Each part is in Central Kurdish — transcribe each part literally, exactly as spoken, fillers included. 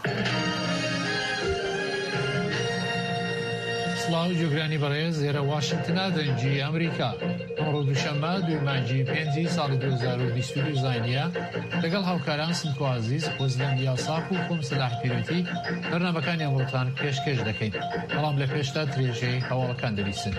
سڵاو جوگرانی بەڕێز لێرە واشنگتنە دەنجی ئەمریکا ئەمڕۆ دووشەممە دوێمانجی پێنجی ساڵی دوو هەزار و بیست و دوو زانیە لەگەڵ هاوکاران سنتکۆ عەزیز پۆزلەند یاساق و کۆم سلاح پیرۆتی بەرنامەکانی ئەمڕۆتان پێشکەش دەکەین. بەڵام لە پێشتا درێژەی هەواڵەکان دەبیستن.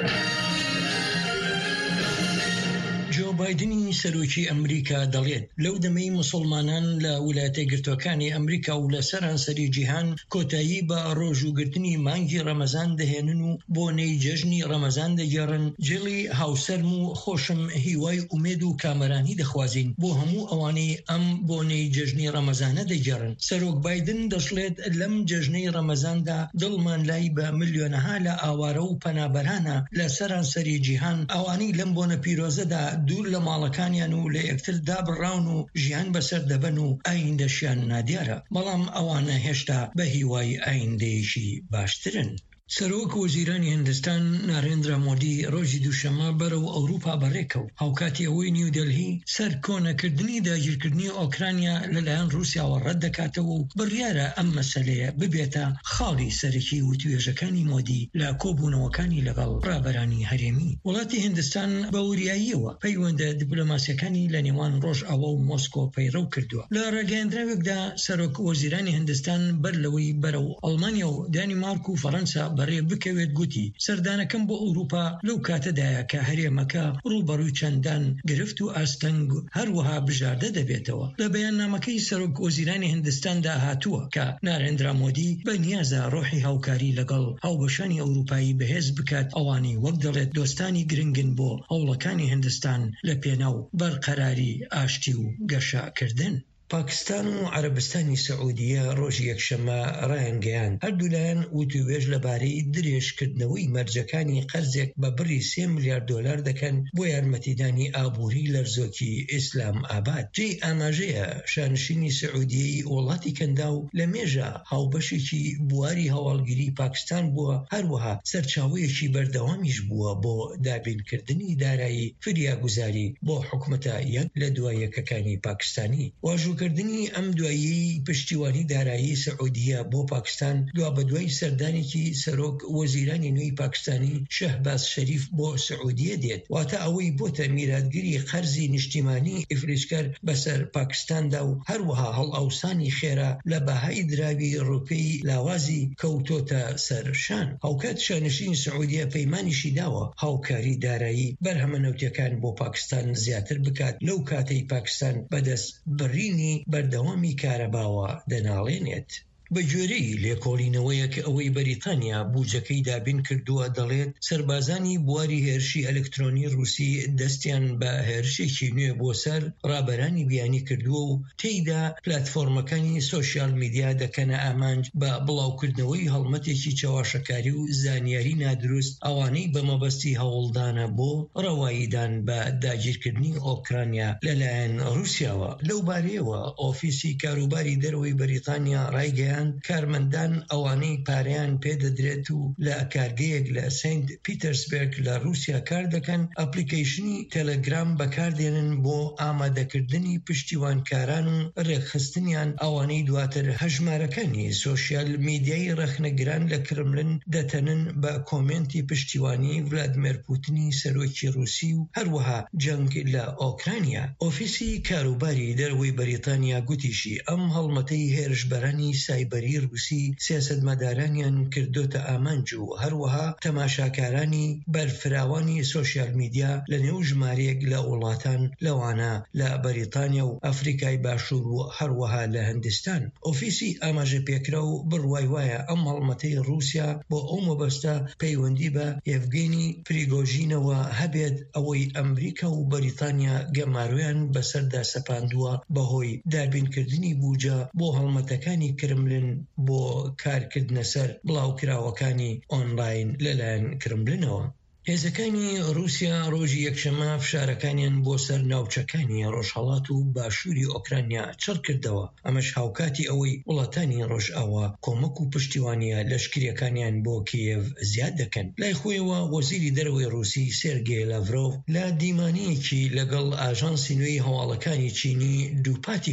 جو بایدنی سەرۆکی ئەمریکا دەڵێت لەو دەمەی مسلمانان لە ویلایەتە یەکگرتووەکانی ئەمریکا و لە سەرانسەری جیهان کۆتایی بە ڕۆژوگرتنی مانگی ڕەمەزان دەهێنن و بۆنەی جەژنی ڕەمەزان دەگێڕن. جێڵی هاوسەرم و خۆشم هیوای ئومێد و کامەرانی دەخوازین بۆ هەموو ئەوانەی ئەم بۆنەی جەژنی ڕەمەزانە دەگێڕن. سەرۆک بایدن دەشڵێت لەم جەژنەی ڕەمەزاندا دڵمان لای بە ملیۆنەها لە ئاوارە و پەنابەرانە لە سەرانسەری جیهان ئەوانەی لەم بۆنە پیرۆزەدا دوور لە ماڵەکانیان و لە یەکتر دابڕاون و ژیان بەسەر دەبەن و ئایندەشیان نادیارە، بەڵام ئەوانە هێشتا بە هیوای ئایندەیەکی باشترن. سەرۆک وەزیرانی هیندستان نارێندرا مۆدی ڕۆژی دووشەممە بەرەو ئەوروپا بەڕێکەوت هاوکاتی ئەوەی نیودەلهی سەر کۆنەکردنی داگیرکردنی ئۆکرانیا لەلایەن رووسیاوە ڕەت دەکاتەوە و بڕیارە ئەم مەسەلەیە ببێتە خاڵی سەرەکی و توێژەکانی مۆدی لە کۆبوونەوەکانی لەگەڵ ڕابەرانی هەرێمی. وڵاتی هیندستان بە وریاییەوە پەیوەندە دیپلۆماسیەکانی لە نێوان ڕۆژئاوا و مۆسکۆ پەیڕەو کردووە. لە ڕاگەیاندراوێکدا سەرۆک وەزیرانی هیندستان بەر لەوەی بەرەو ئەڵمانیا و دانیمارک و فەڕەنسا بەڕێ بکەوێت گوتی سەردانەکەم بۆ ئەوروپا لەو کاتەدایە کە هەرێمەکە ڕووبەڕووی چەندان گرفت و ئاستەنگ هەروەها بژاردە دەبێتەوە. لە بەیاننامەکەی سەرۆک وەزیرانی هیندستاندا هاتووە کە نارێندرا مۆدی بە نیازە ڕۆحی هاوکاری لەگەڵ هاوبەشانی ئەوروپایی بەهێز بکات ئەوانی وەک دەڵێت دۆستانی گرنگن بۆ هەوڵەکانی هیندستان لە پێناو بەرقەراری ئاشتی و گەشەکردن. پاکستان و عەرەبستانی سەعودیە ڕۆژی یەکشەممە ڕایانگەیان هەردوولایەن وتووێژ لەبارەی درێژکردنەوەی مەرجەکانی قەرزێک بە بڕی سێ ملیارد دۆلار دەکەن بۆ یارمەتیدانی ئابووری لەرزۆکی ئیسلام ئاباد. جێ ئاماژەیە شانشینی سەعودیەی وڵاتی کەندا و لە مێژە هاوبەشێکی بواری هەواڵگیری پاکستان بووە، هەروەها سەرچاوەیەکی بەردەوامیش بووە بۆ دابینکردنی دارایی فریاگوزاری بۆ حکومەتە یەک لە دوای یەکەکانی پاکستانی. واژووکردنی ئەم دوایی پشتیوانی دارایی سەعودیە بۆ پاکستان دوا بە دوای سەردانێکی سەرۆک وەزیرانی نوێی پاکستانی شەهباز شەریف بۆ سەعودیە دێت، واتە ئەوەی بۆتە میراتگیری قەرزی نیشتیمانی ئیفلیسکەر بەسەر پاکستاندا و هەروەها هەڵئەوسانی خێرا لە باهای دراوی ڕوپەی لاوازی کەوتۆتە سەر شان. هاوکات شانشین سەعودیە پەیمانیشی داوە هاوکاری دارایی بەرهەمەنەوتیەکان بۆ پاکستان زیاتر بکات لەو کاتەی پاکستان بەدەست بڕینی بەردەوامی کارەباوە دەناڵێنێت. بە گوێرەی لێکۆڵینەوەیەک ئەوەی بەریتانیا بوجەکەی دابین کردووە دەڵێت سەربازانی بواری هێرشی ئەلکترۆنی رووسی دەستیان بە هێرشێکی نوێ بۆ سەر ڕابەرانی بیانی کردووە و تێیدا پلاتفۆرمەکانی سۆشیال میدیا دەکەنە ئامانج بە بڵاوکردنەوەی هەڵمەتێکی چاواشەکاری و زانیاری نادروست ئەوانەی بە مەبەستی هەوڵدانە بۆ ڕەواییدان بە داگیرکردنی ئۆکرانیا لەلایەن رووسیاوە. لەو بارەیەوە ئۆفیسی کاروباری دەرەوەی بەریتانیا ڕایگەیاند کارمەندان ئەوانەی پارەیان پێدەدرێت و لە کارگەیەک لە سنت پیترسبرگ لە رووسیا کار دەکەن ئەپلیکیشنی تەلەگرام بەکاردێنن بۆ ئامادەکردنی پشتیوانکاران و ڕێکخستنیان ئەوانەی دواتر هەژمارەکانی سۆشیال میدیای ڕەخنەگران لە کرملن دەتەنن بە کۆمنتی پشتیوانی ڤلادیمیر پوتینی سەرۆکی رووسی و هەروەها جەنگ لە ئۆکرانیا. ئۆفیسی کاروباری دەرەوەی بەریتانیا گوتیشی ئەم هەڵمەتەی هێرشبەرانی سایبەری رووسی سیاسەتمەدارانیان کردوتە ئامانج و هەروەها تەماشاکارانی بەرفراوانی سۆشیال میدیا لە نێو ژمارەیەک لە وڵاتان لەوانە لە بەریتانیا و ئەفریقای باشوور و هەروەها لە هیندستان. ئۆفیسی ئاماژە پێکرا و بڕوای وایە ئەم هەڵمەتەی رووسیا بۆ ئەو مەبەستە پەیوەندی بە یێڤگێنی پریگۆژینەوە هەبێت ئەوەی ئەمریکا و بەریتانیا گەمارویان بەسەردا سەپاندووە بەهۆی دابینکردنی بوجە بۆ هەڵمەتەکانی کرملن بۆ کارکردنە سەر بڵاوکراوەکانی ئۆنلاین لەلایەن کرملنەوە. هێزەکانی رووسیا ڕۆژی یەکشەممە فشارەکانیان بۆ سەر ناوچەکانی ڕۆژهەڵات و باشووری ئۆکرانیا چڕ کردەوە. ئەمەش هاوکاتی ئەوەی وڵاتانی ڕۆژئاوا کۆمەک و پشتیوانیە لەشکریەکانیان بۆ کیێڤ زیاد دەکەن. لای خۆیەوە وەزیری دەرەوەی رووسی سێرگێی لاڤرۆڤ لە دیمانەیەکی لەگەڵ ئاژانسی نوێی هەواڵەکانی چینی دووپاتی